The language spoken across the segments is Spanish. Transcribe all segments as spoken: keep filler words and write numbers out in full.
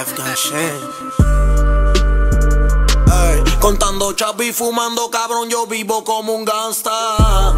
that shit. Ey, contando chapi, fumando cabrón, yo vivo como un gangsta.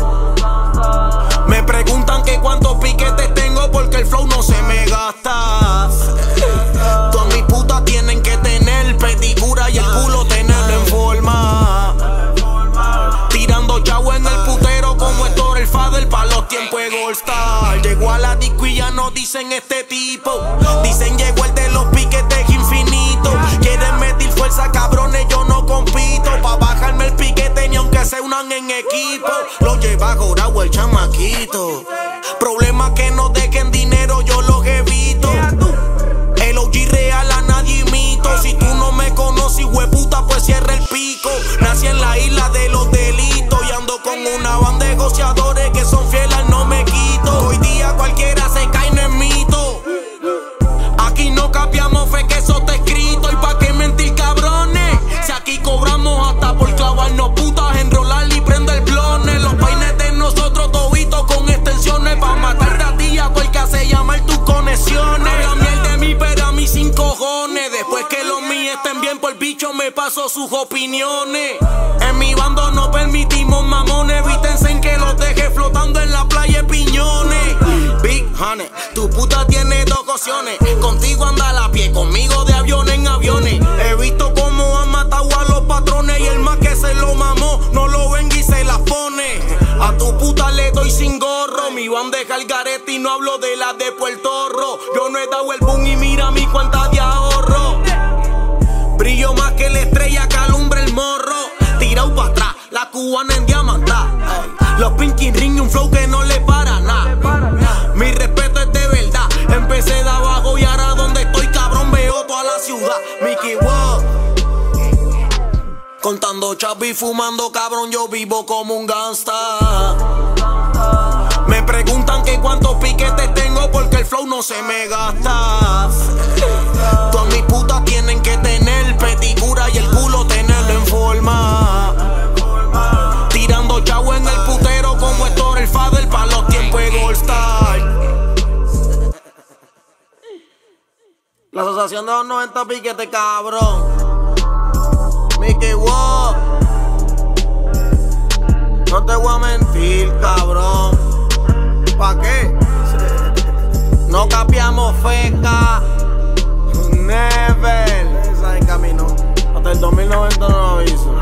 Me preguntan que cuántos piquetes tengo porque el flow no se me gasta. Todas mis putas tienen que tener pedicura y el culo tenerlo en forma. Tirando chavo en el putero como Héctor el Fader pa' los tiempos de Gold Star. Llegó a la disco y ya no dicen este tipo. Dicen llegó el de los piquetes infinitos. Quieren meter fuerza, cabrones, yo no compito. Pa' bajarme el piquete ni aunque se unan en equipo. Lo lleva jorado el chamaquito. Problemas que no dejen dinero, yo los evito. El O G real a nadie imito. Si tú no me conoces, hueputa, pues cierra el pico. Nací en la isla de los delitos y ando con una banda de negociadores que son fieles al no me quito. Hoy día cualquiera se cae, no es mito. Aquí no capiamos, fe que eso está escrito. ¿Y pa' qué mentir, cabrones? Si aquí cobramos hasta por clavarnos putas, enrolar y prender blones. Los peines de nosotros toditos con extensiones pa' matarte a ti y a todo el que hace llamar tus conexiones. La miel de mí, pero a mí sin cojones. Después que los míos estén bien por bicho, me paso sus opiniones. En mi bando no permitimos mamones. Evítense en que los deje flotando en la playa de piñones. Big Honey, tu puta tiene dos opciones. Contigo anda a la pie, conmigo de avión en aviones. He visto cómo han matado a los patrones y el más que se lo mamó no lo venga y se la pone. A tu puta le doy sin gorro. Mi banda deja el garete y no hablo de la de Puerto Rico. Yo no he dado el boom y mira mi cuenta de ahorro. Brillo más que la estrella que alumbra el morro. Tirado pa' atrás, la cubana en diamantá. Los Pinky Ring y un flow que no le para nada. Mi respeto es de verdad. Empecé de abajo y ahora donde estoy, cabrón, veo toda la ciudad. Mickey Wow. Contando chapi, fumando cabrón, yo vivo como un gangsta. Me preguntan que cuántos piquetes tengo porque el flow no se me gasta. Todas mis putas tienen que tener pedicura y el culo tenerlo en forma. Tirando chavo en el putero como Héctor el Fader pa' los tiempos de Gold Star. La asociación de los noventa piquetes, cabrón. Mickey Wow. No te voy a mentir, cabrón. ¿Pa' qué? No capiamos feca. Never. Esa en camino. Hasta el dos mil noventa no lo aviso.